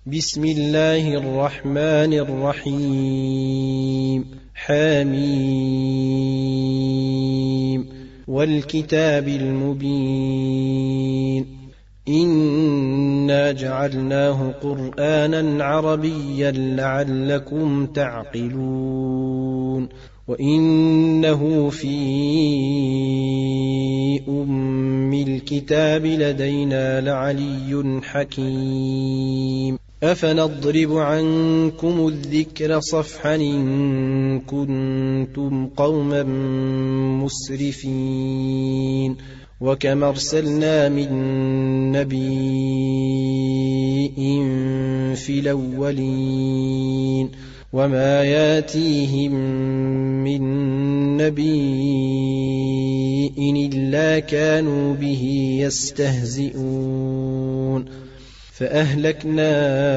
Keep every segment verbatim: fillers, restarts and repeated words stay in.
بسم الله الرحمن الرحيم. حميم والكتاب المبين. إنا جعلناه قرآنا عربيا لعلكم تعقلون وإنه في أم الكتاب لدينا لعلي حكيم. أفنضرب عنكم الذكر صفحا إن كنتم قوما مسرفين وكم أرسلنا من نبي في الأولين وما ياتيهم من نبي إلا كانوا به يستهزئون فأهلكنا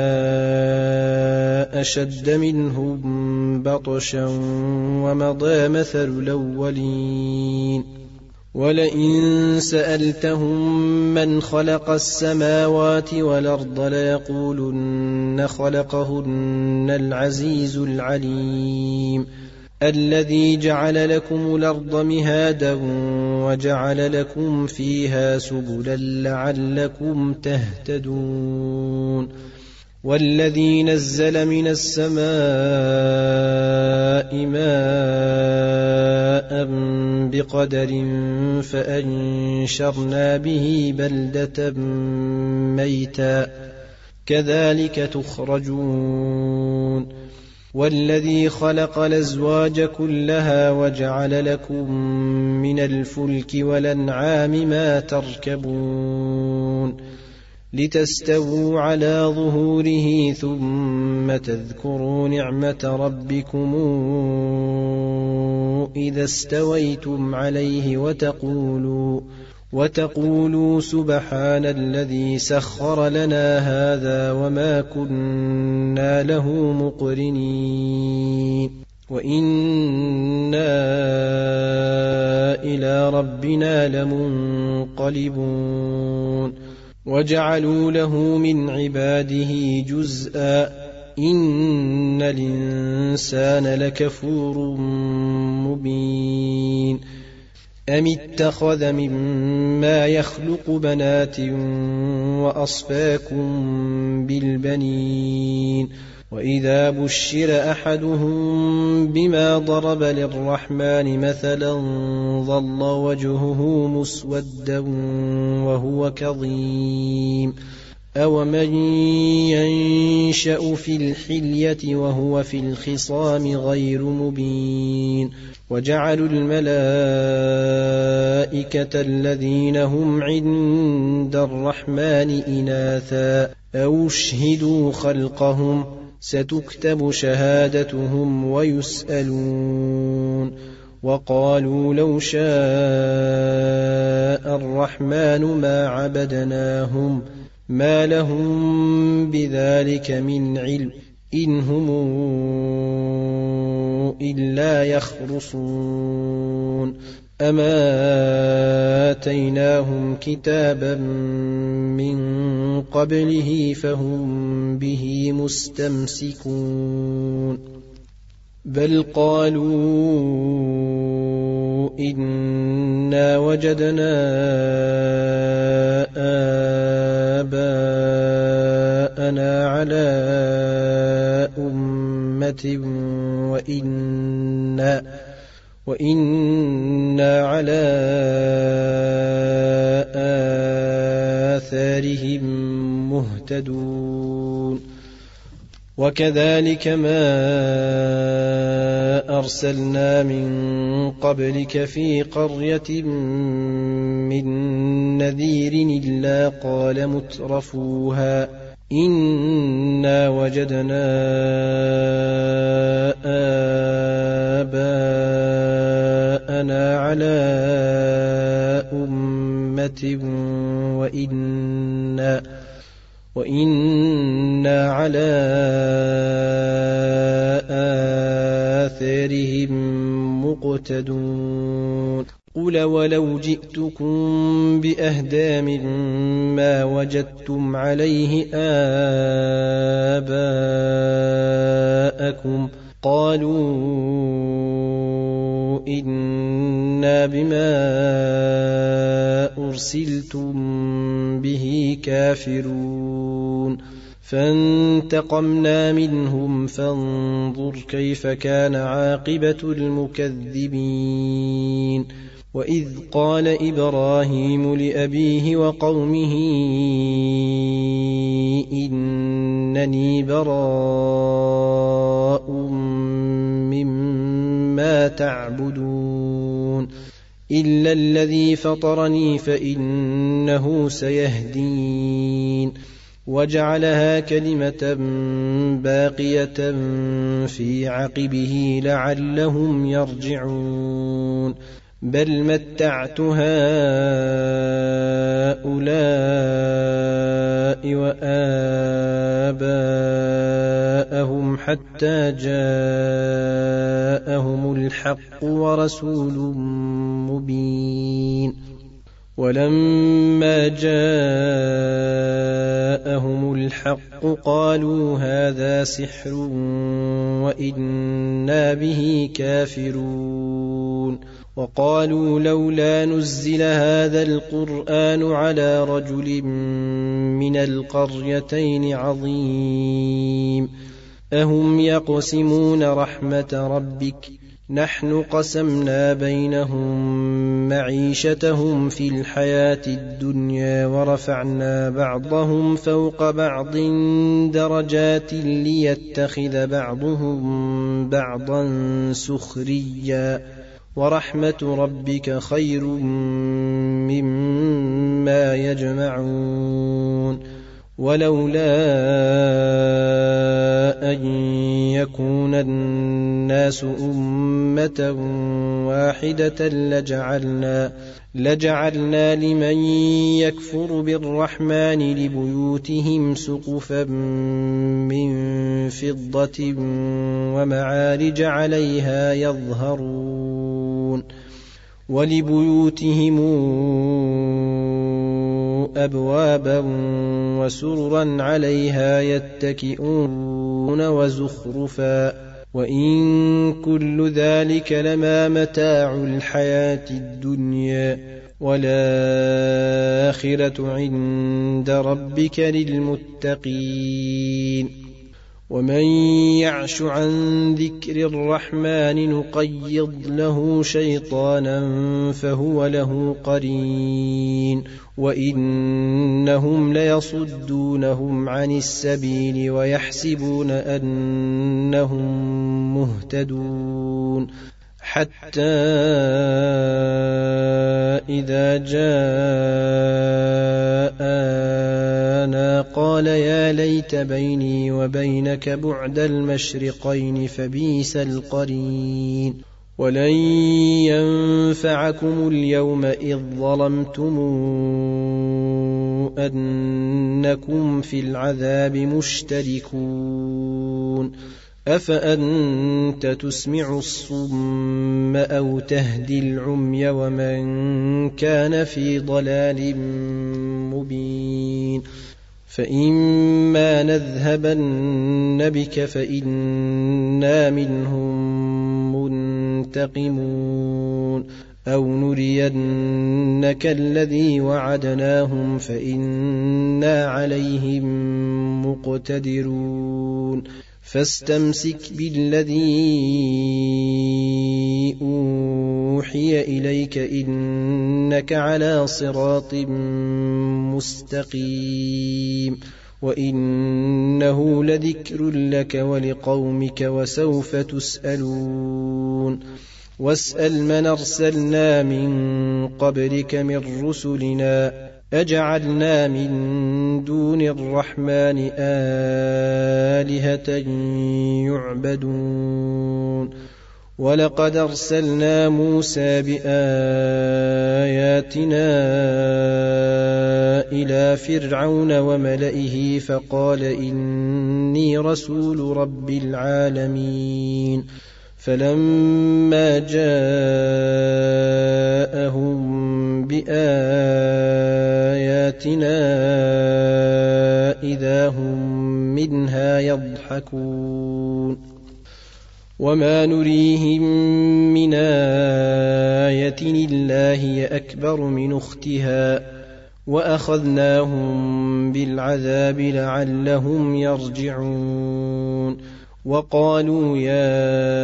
أشد منهم بطشا ومضى مثل الأولين ولئن سألتهم من خلق السماوات والأرض ليقولن خلقهن العزيز العليم الذي جعل لكم الأرض مهادا وجعل لكم فيها سبلا لعلكم تهتدون والذي نزل من السماء ماء بقدر فأنشرنا به بلدة ميتا كذلك تخرجون والذي خلق الأزواج كلها وجعل لكم من الفلك والأنعام ما تركبون لتستووا على ظهوره ثم تذكروا نعمة ربكم إذا استويتم عليه وتقولوا وتقولوا سبحان الذي سخر لنا هذا وما كنا له مقرنين وإنا إلى ربنا لمنقلبون وجعلوا له من عباده جزءا إن الإنسان لكفور مبين أم اتخذ مما يخلق بنات وأصفاكم بالبنين وإذا بشر أحدهم بما ضرب للرحمن مثلا ظل وجهه مسودا وهو كظيم أومن ينشأ في الحلية وهو في الخصام غير مبين وجعلوا الملائكة الذين هم عند الرحمن إناثا أو اشهدوا خلقهم ستكتب شهادتهم ويسألون وقالوا لو شاء الرحمن ما عبدناهم ما لهم بذلك من علم إن هم إلا يخرصون أما آتيناهم كتابا من قبله فهم به مستمسكون بل قالوا إنا وجدنا آباءنا على أمة وإنا وإنا على آثارهم مهتدون وكذلك ما أرسلنا من قبلك في قرية من نذير إلا قال مترفوها إنا وجدنا آباءنا على أمة وإنا وإنا على آثارهم مقتدون قل ولو جئتكم بأهدى مما وجدتم عليه إلهكم قالوا إنا بما أرسلتم به كافرون فانتقمنا منهم فانظر كيف كان عاقبة المكذبين وإذ قال إبراهيم لأبيه وقومه إنني براء مما تعبدون إلا الذي فطرني فإنه سيهدين وجعلها كلمة باقية في عقبه لعلهم يرجعون بل متعت هؤلاء وآباءهم حتى جاءهم الحق ورسول مبين ولما جاءهم الحق قالوا هذا سحر وإنا به كافرون وقالوا لولا نزل هذا القرآن على رجل من القريتين عظيم أهم يقسمون رحمة ربك نحن قسمنا بينهم معيشتهم في الحياة الدنيا ورفعنا بعضهم فوق بعض درجات ليتخذ بعضهم بعضا سخريا ورحمة ربك خير مما يجمعون ولولا أن يكون الناس أمة واحدة لجعلنا, لجعلنا لمن يكفر بالرحمن لبيوتهم سقفا من فضة ومعارج عليها يظهرون ولبيوتهم أبوابا وسررا عليها يتكئون وزخرفا وإن كل ذلك لما متاع الحياة الدنيا والآخرة عند ربك للمتقين ومن يعش عن ذكر الرحمن نقيض له شيطانا فهو له قرين وإنهم ليصدونهم عن السبيل ويحسبون أنهم مهتدون حتى إذا جاءنا قال يا ليت بيني وبينك بعد المشرقين فبئس القرين ولن ينفعكم اليوم إذ ظلمتم أنكم في العذاب مشتركون أفأنت تسمع الصم أو تهدي العمي ومن كان في ضلال مبين فإما نذهبن بك فإنا منهم منتقمون أو نرينك الذي وعدناهم فإنا عليهم مقتدرون فاستمسك بالذي أوحي إليك إنك على صراط مستقيم وإنه لذكر لك ولقومك وسوف تسألون واسأل من أرسلنا من قبلك من رسلنا أجعلنا من دون الرحمن آلهة يعبدون ولقد أرسلنا موسى بآياتنا إلى فرعون وملئه فقال إني رسول رب العالمين فلما جاءهم بآياتنا إذا هم منها يضحكون وما نريهم من آية إلا هي أكبر من أختها وأخذناهم بالعذاب لعلهم يرجعون وقالوا يا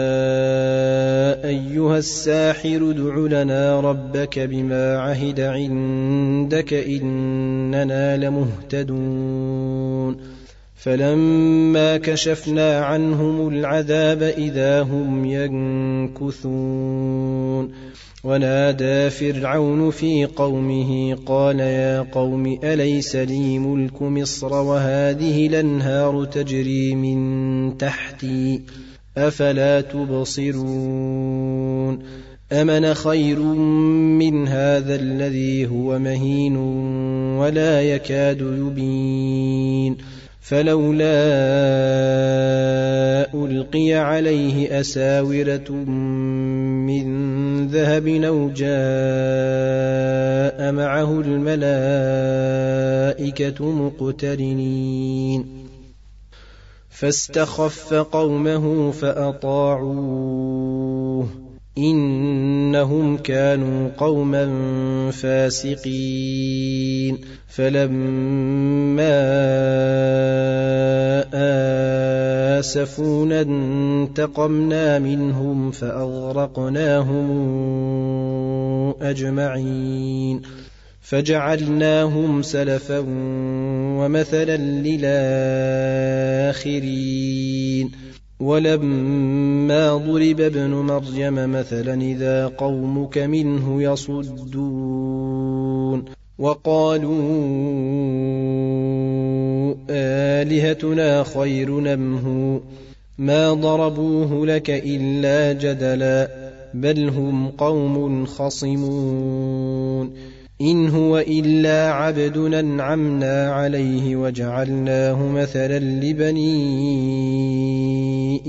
أيها الساحر ادع لنا ربك بما عهد عندك إننا لمهتدون فلما كشفنا عنهم العذاب إذا هم ينكثون ونادى فرعون في قومه قال يا قوم أليس لي ملك مصر وهذه الأنهار تجري من تحتي أفلا تبصرون أمن خير من هذا الذي هو مهين ولا يكاد يبين فلولا ألقي عليه أساورة من ذهب أو جاء معه الملائكة مقترنين فاستخف قومه فأطاعوه إنهم كانوا قوما فاسقين فلما آسفونا انتقمنا منهم فأغرقناهم أجمعين فجعلناهم سلفا ومثلا للآخرين ولما ضرب ابن مريم مثلا إذا قومك منه يصدون وقالوا آلهتنا خير نمه ما ضربوه لك إلا جدلا بل هم قوم خصمون إن هو إلا عبد أنعمنا عليه وجعلناه مثلا لبني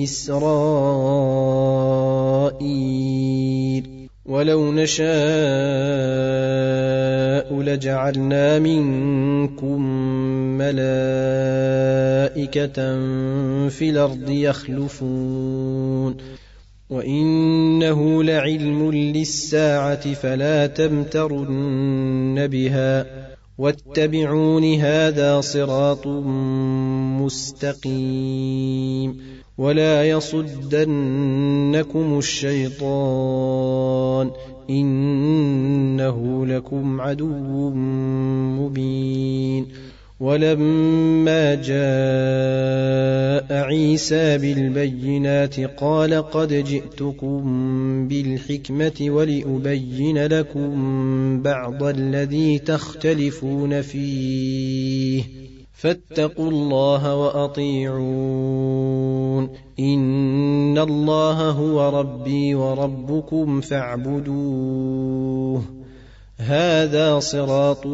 إسرائيل ولو نشاء لجعلنا منكم ملائكة في الأرض يخلفون وإنه لعلم للساعة فلا تمترن بها واتبعون هذا صراط مستقيم ولا يصدنكم الشيطان إنه لكم عدو مبين ولما جاء عيسى بالبينات قال قد جئتكم بالحكمة ولأبين لكم بعض الذي تختلفون فيه فاتقوا الله وأطيعون إن الله هو ربي وربكم فاعبدوه هذا صراط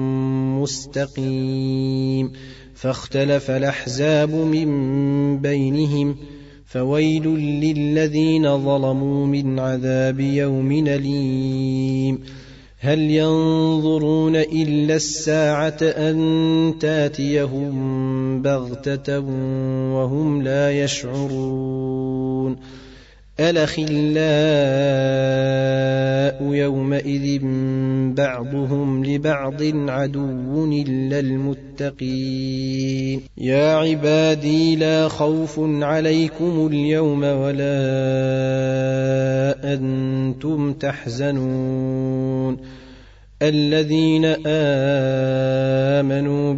مستقيم فاختلف الأحزاب من بينهم فويل للذين ظلموا من عذاب يوم أليم هل ينظرون إلا الساعة أن تاتيهم بغتة وهم لا يشعرون الأخلاء يومئذ بعضهم لبعض عدو إلا المتقين يا عبادي لا خوف عليكم اليوم ولا أنتم تحزنون الذين آمنوا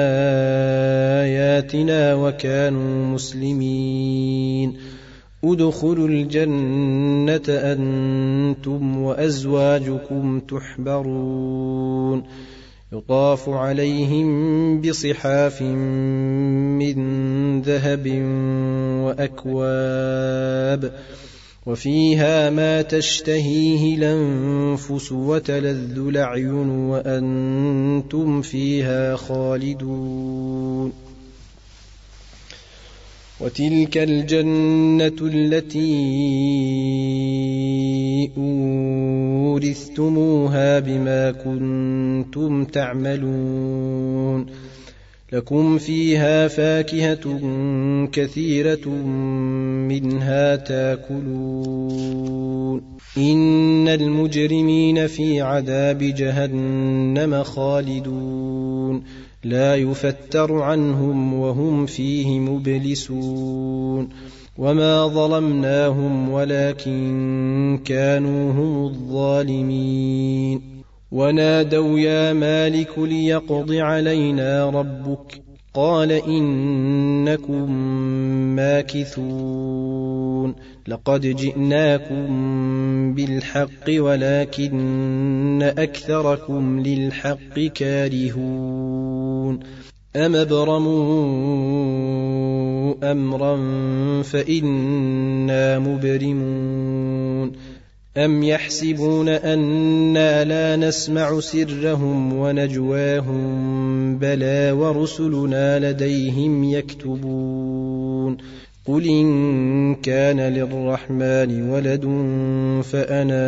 بآياتنا وكانوا مسلمين ادخلوا الجنة أنتم وأزواجكم تحبرون يطاف عليهم بصحاف من ذهب وأكواب وفيها ما تشتهيه الأنفس وتلذ الأعين وأنتم فيها خالدون وتلك الجنة التي أورثتموها بما كنتم تعملون لكم فيها فاكهة كثيرة منها تاكلون إن المجرمين في عذاب جهنم خالدون لا يفتر عنهم وهم فيه مبلسون وما ظلمناهم ولكن كانوا هم الظالمين ونادوا يا مالك ليقض علينا ربك قال إنكم ماكثون لقد جئناكم بالحق ولكن أكثركم للحق كارهون أم ابرموا أمرا فإنا مبرمون أم يحسبون أنا لا نسمع سرهم ونجواهم بلى ورسلنا لديهم يكتبون قل إن كان للرحمن ولد فأنا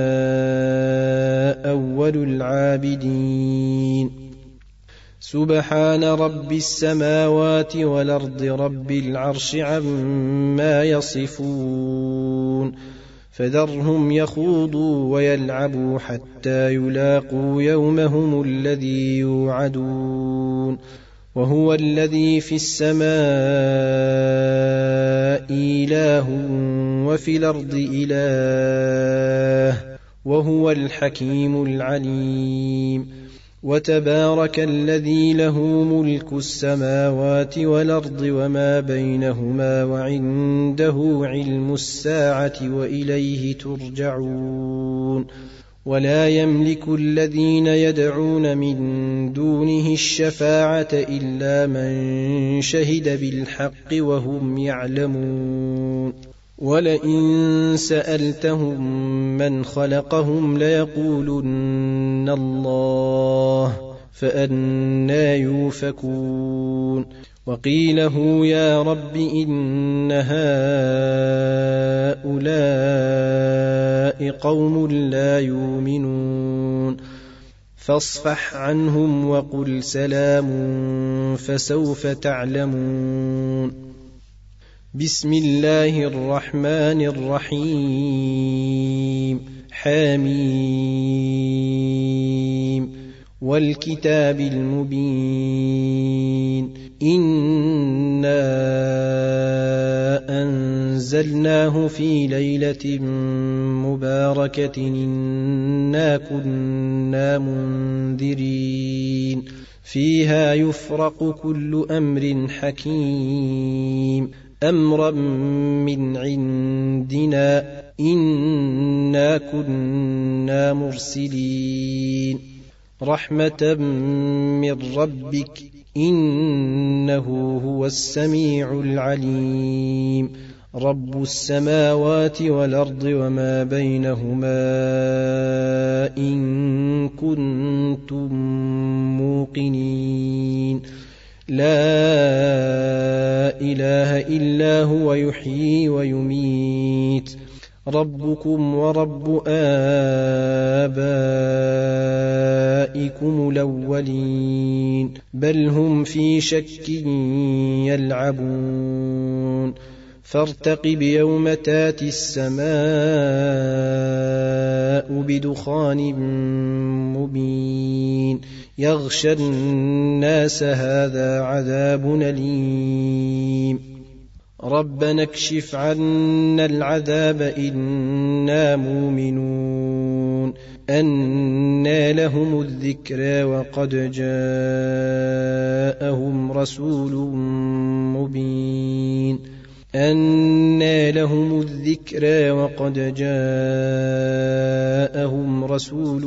أول العابدين سبحان رب السماوات والأرض رب العرش عما يصفون فذرهم يخوضوا ويلعبوا حتى يلاقوا يومهم الذي يوعدون وهو الذي في السماء إله وفي الأرض إله وهو الحكيم العليم وتبارك الذي له ملك السماوات والأرض وما بينهما وعنده علم الساعة وإليه ترجعون ولا يملك الذين يدعون من دونه الشفاعة إلا من شهد بالحق وهم يعلمون ولئن سألتهم من خلقهم ليقولن الله فأنى يوفكون وقيله يا رب إن هؤلاء قوم لا يؤمنون فاصفح عنهم وقل سلام فسوف تعلمون بسم الله الرحمن الرحيم حميم والكتاب المبين إنا أنزلناه في ليلة مباركة إنا كنا منذرين فيها يفرق كل أمر حكيم أمرا من عندنا إنا كنا مرسلين رحمة من ربك إنه هو السميع العليم رب السماوات والأرض وما بينهما إن كنتم موقنين لا إله إلا هو يحيي ويميت ربكم ورب آبائكم الأولين بل هم في شك يلعبون فارتقب يوم تاتي السماء بدخان مبين يغشى الناس هذا عذاب أليم ربنا اكشف عنا العذاب إنا مؤمنون أنى لهم الذكرى وقد جاءهم رسول مبين أنى لهم الذكرى وقد جاءهم رسول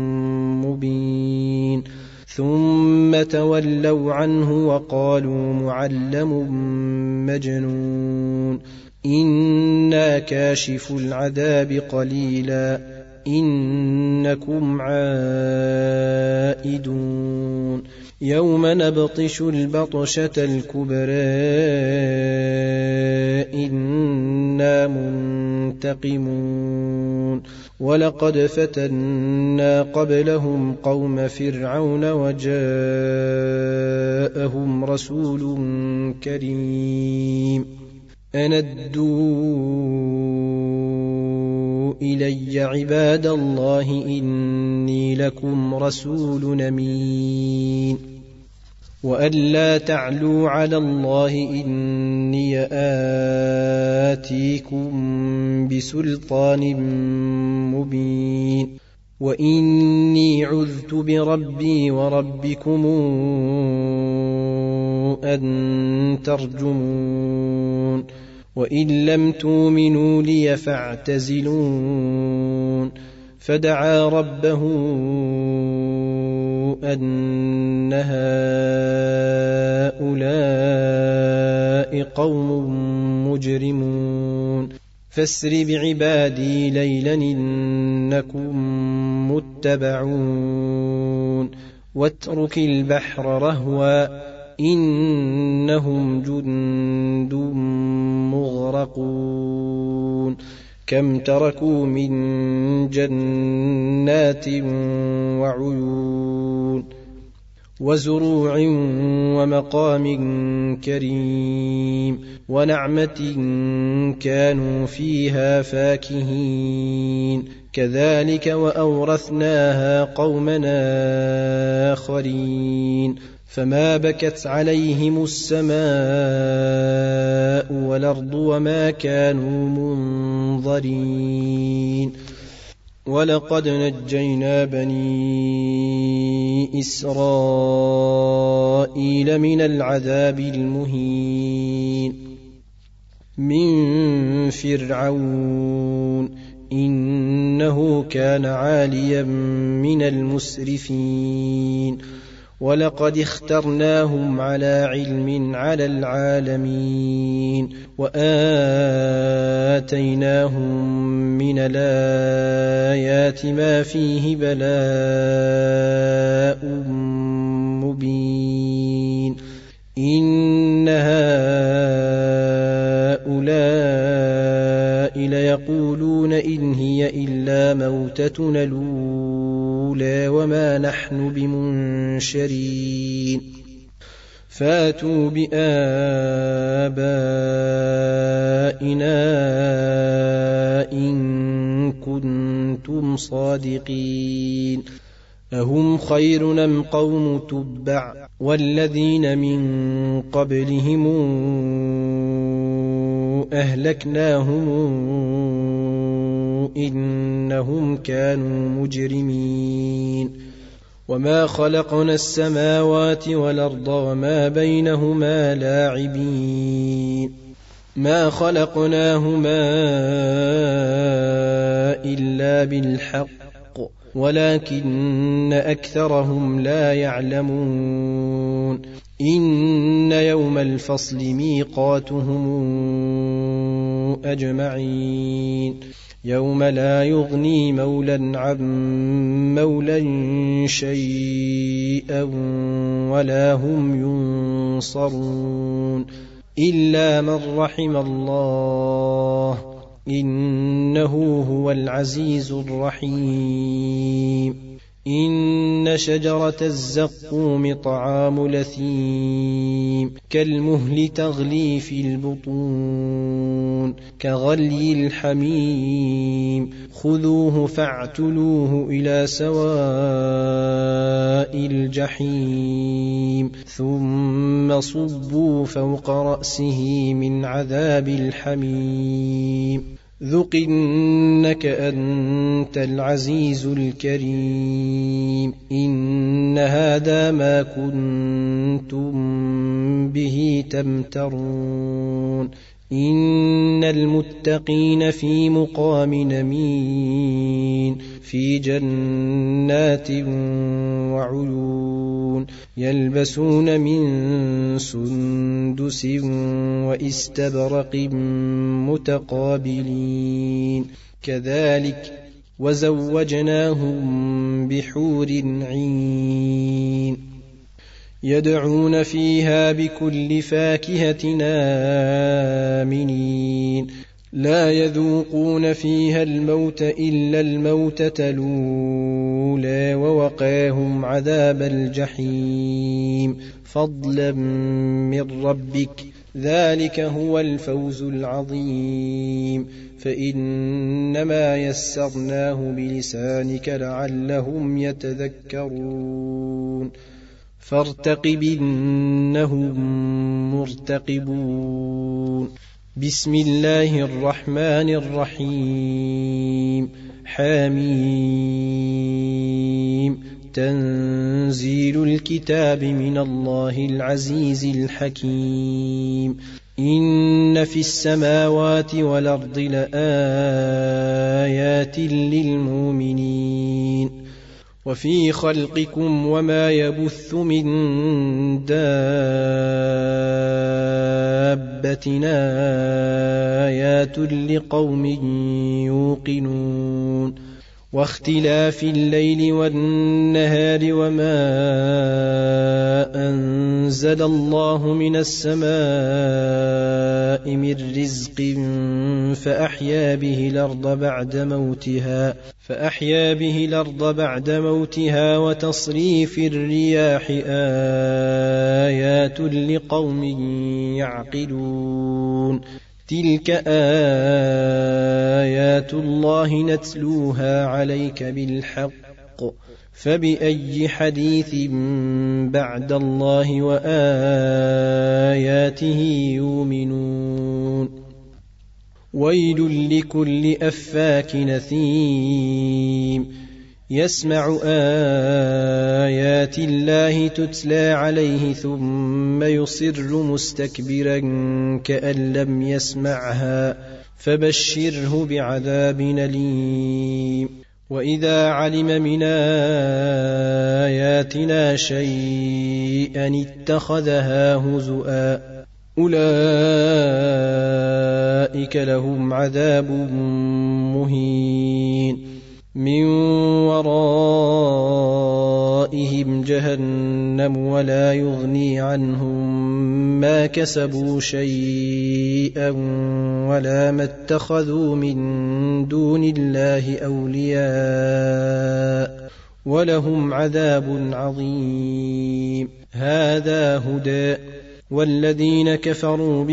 مبين ثم تولوا عنه وقالوا معلم مجنون إنا كاشف العذاب قليلا إنكم عائدون يوم نبطش البطشة الكبرى إنا منتقمون ولقد فتنا قبلهم قوم فرعون وجاءهم جاءهم رسول كريم أن أدوا إلي عباد الله إني لكم رسول أمين وأن لا تعلوا على الله إني آتيكم بسلطان مبين وإني عذت بربي وربكم أن ترجمون وإن لم تؤمنوا لي فاعتزلون فدعا ربه أن هؤلاء قوم مجرمون فاسر بعبادي ليلا إنكم متبعون واترك البحر رهوا إنهم جند مغرقون كم تركوا من جنات وعيون وزروع ومقام كريم ونعمة كانوا فيها فاكهين كذلك وأورثناها قومنا آخرين فما بكت عليهم السماء والأرض وما كانوا منظرين ولقد نجينا بني إسرائيل من العذاب المهين من فرعون إنه كان عاليا من المسرفين ولقد اخترناهم على علم على العالمين وآتيناهم من الآيات ما فيه بلاء مبين إن هؤلاء ليقولون إن هي إلا موتتنا الأولى وما نحن بمنشرين فاتوا بآبائنا إن كنتم صادقين أهم خير أم قوم تبع والذين من قبلهم أهلكناهم إنهم كانوا مجرمين وما خلقنا السماوات والأرض وما بينهما لاعبين ما خلقناهما إلا بالحق ولكن أكثرهم لا يعلمون إن يوم الفصل ميقاتهم أجمعين يوم لا يغني مولا عن مولا شيئا ولا هم ينصرون إلا من رحم الله إنه هو العزيز الرحيم إن شجرة الزقوم طعام لثيم كالمهل تغلي في البطون كغلي الحميم خذوه فاعتلوه إلى سواء الجحيم ثم صبوا فوق رأسه من عذاب الحميم ذق إنك أنت العزيز الكريم إن هذا ما كنتم به تمترون إن المتقين في مقام أمين في جنات وعيون يلبسون من سندس واستبرق متقابلين كذلك وزوجناهم بحور عين يدعون فيها بكل فاكهة آمنين لا يذوقون فيها الموت إلا الموتة الأولى ووقاهم عذاب الجحيم فضلا من ربك، ذلك هو الفوز العظيم. فإنما يسرناه بلسانك لعلهم يتذكرون. فارتقب إنهم مرتقبون. بسم الله الرحمن الرحيم. حميم. تنزيل الكتاب من الله العزيز الحكيم. إن في السماوات والأرض لآيات للمؤمنين وفي خلقكم وما يبث من دابة آيات لقوم يوقنون. واختلاف الليل والنهار وما أنزل الله من السماء من رزق فأحيا به الأرض بعد موتها فأحيا به الأرض بعد موتها وتصريف الرياح آيات لقوم يعقلون. تلك آيات الله نتلوها عليك بالحق، فبأي حديث بعد الله وآياته يؤمنون. ويل لكل أفاك نثيم يسمع آيات الله تتلى عليه ثم يصر مستكبرا كأن لم يسمعها، فبشره بعذاب أليم. وإذا علم من آياتنا شيئا اتخذها هزؤا، أولئك لهم عذاب مهين. من ورائهم جهنم ولا يغني عنهم ما كسبوا شيئا ولا ما اتخذوا من دون الله أولياء ولهم عذاب عظيم. هذا هدى، والذين كفروا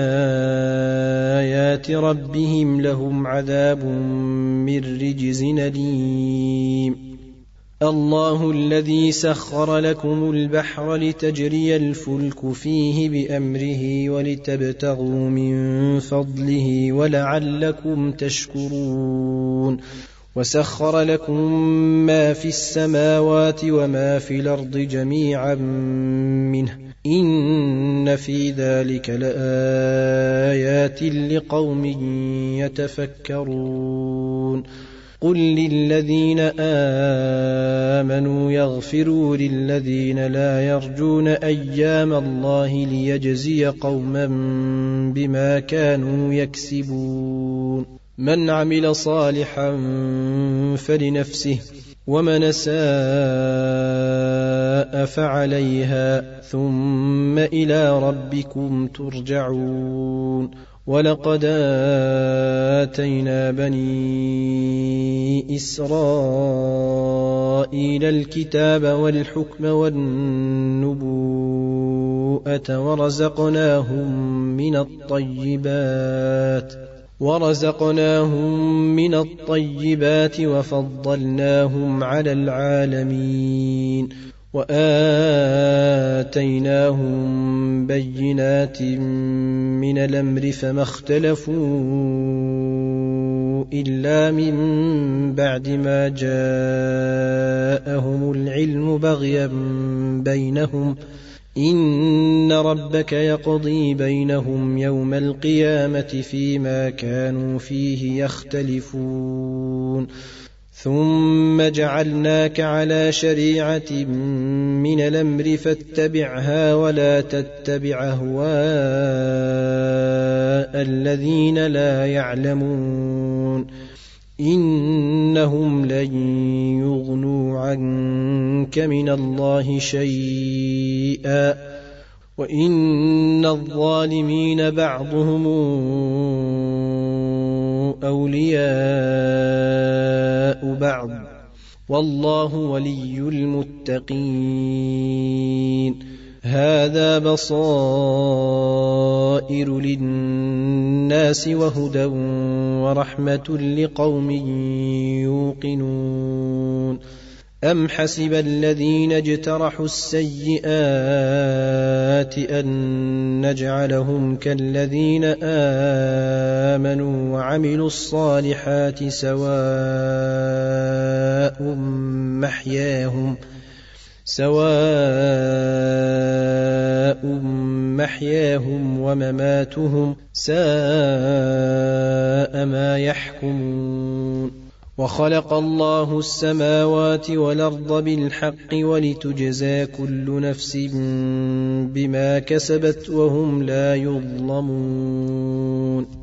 بآيات ربهم لهم عذاب من رجز أليم. الله الذي سخر لكم البحر لتجري الفلك فيه بأمره ولتبتغوا من فضله ولعلكم تشكرون. وسخر لكم ما في السماوات وما في الأرض جميعا منه، إن في ذلك لآيات لقوم يتفكرون. قل للذين آمنوا يغفروا للذين لا يرجون أيام الله ليجزي قوما بما كانوا يكسبون. من عمل صالحا فلنفسه ومن أساء فعليها ثم إلى ربكم ترجعون. ولقد آتينا بني إسرائيل الكتاب والحكم والنبوءة ورزقناهم من الطيبات ورزقناهم من الطيبات وفضلناهم على العالمين، وآتيناهم بينات من الأمر فما اختلفوا إلا من بعد ما جاءهم العلم بغيا بينهم، إن ربك يقضي بينهم يوم القيامة فيما كانوا فيه يختلفون. ثم جعلناك على شريعة من الأمر فاتبعها ولا تتبع أهواء الذين لا يعلمون، إنهم لن يغنوا عنك من الله شيئا وإن الظالمين بعضهم أولياء بعض والله ولي المتقين. هذا بصائر للناس وهدى ورحمة لقوم يوقنون أم حسب الذين اجترحوا السيئات أن نجعلهم كالذين آمنوا وعملوا الصالحات سواء محياهم سواء محياهم ومماتهم ساء ما يحكمون وخلق الله السماوات والأرض بالحق ولتجزى كل نفس بما كسبت وهم لا يظلمون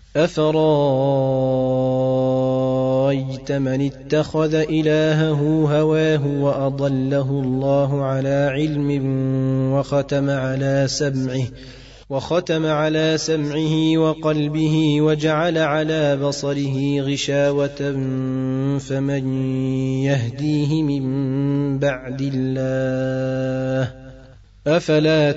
أفرأيت من اتخذ إلهه هواه وأضله الله على علم وختم على سمعه وختم على سمعه وقلبه وجعل على بصره غشاوة فمن يهديه من بعد الله أفلا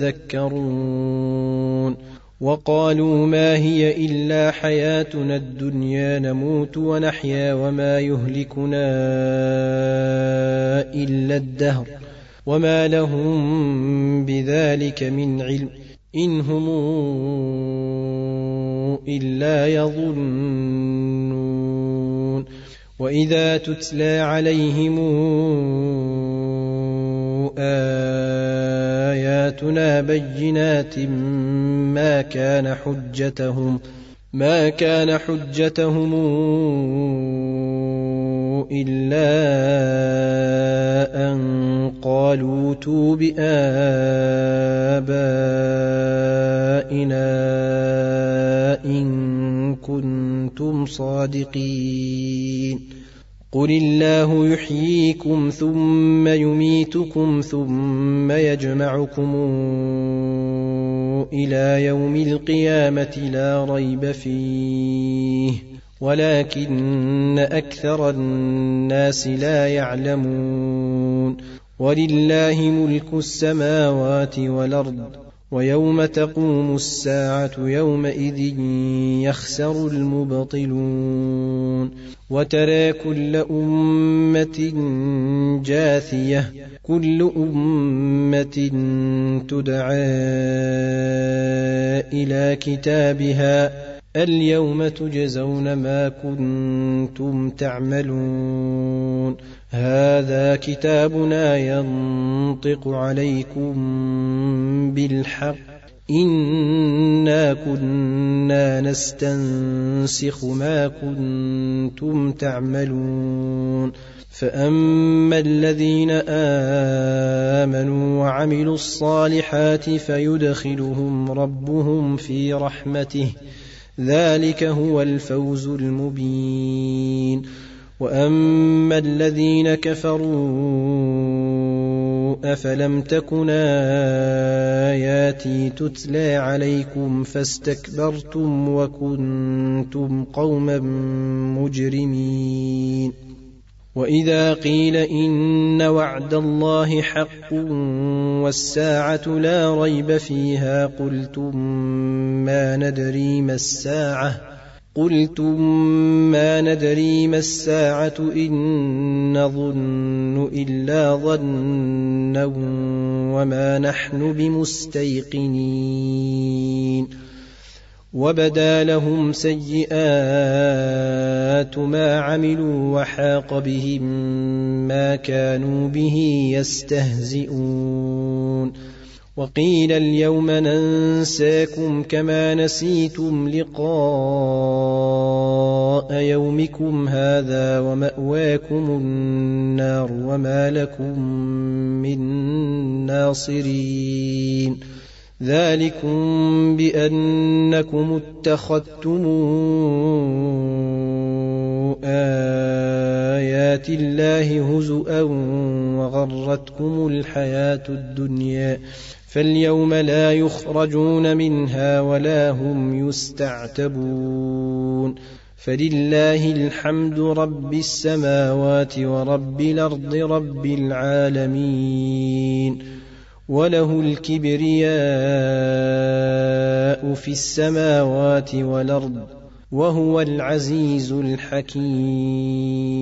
تذكرون وقالوا ما هي إلا حياتنا الدنيا نموت ونحيا وما يهلكنا إلا الدهر وما لهم بذلك من علم إن هم إلا يظنون وإذا تتلى عليهم آياتنا بينات ما كان حجتهم ما كان حجتهم إلا أن قالوا ائتوا بآبائنا إن كنتم صادقين قل الله يحييكم ثم يميتكم ثم يجمعكم إلى يوم القيامة لا ريب فيه ولكن أكثر الناس لا يعلمون ولله ملك السماوات والأرض ويوم تقوم الساعة يومئذ يخسر المبطلون وترى كل أمة جاثية كل أمة تدعى إلى كتابها اليوم تجزون ما كنتم تعملون هذا كتابنا ينطق عليكم بالحق إنا كنا نستنسخ ما كنتم تعملون فأما الذين آمنوا وعملوا الصالحات فيدخلهم ربهم في رحمته ذلك هو الفوز المبين وأما الذين كفروا أفلم تكن آياتي تتلى عليكم فاستكبرتم وكنتم قوما مجرمين وإذا قيل إن وعد الله حق والساعة لا ريب فيها قلتم ما ندري ما الساعة قلتم ما ندري ما الساعة إن نظن إلا ظنا وما نحن بمستيقنين وبدا لهم سيئات ما عملوا وحاق بهم ما كانوا به يستهزئون وقيل اليوم ننساكم كما نسيتم لقاء يومكم هذا ومأواكم النار وما لكم من ناصرين ذلكم بأنكم اتخذتم آيات الله هزؤا وغرتكم الحياة الدنيا فاليوم لا يخرجون منها ولا هم يستعتبون فلله الحمد رب السماوات ورب الأرض رب العالمين وله الكبرياء في السماوات والأرض وهو العزيز الحكيم.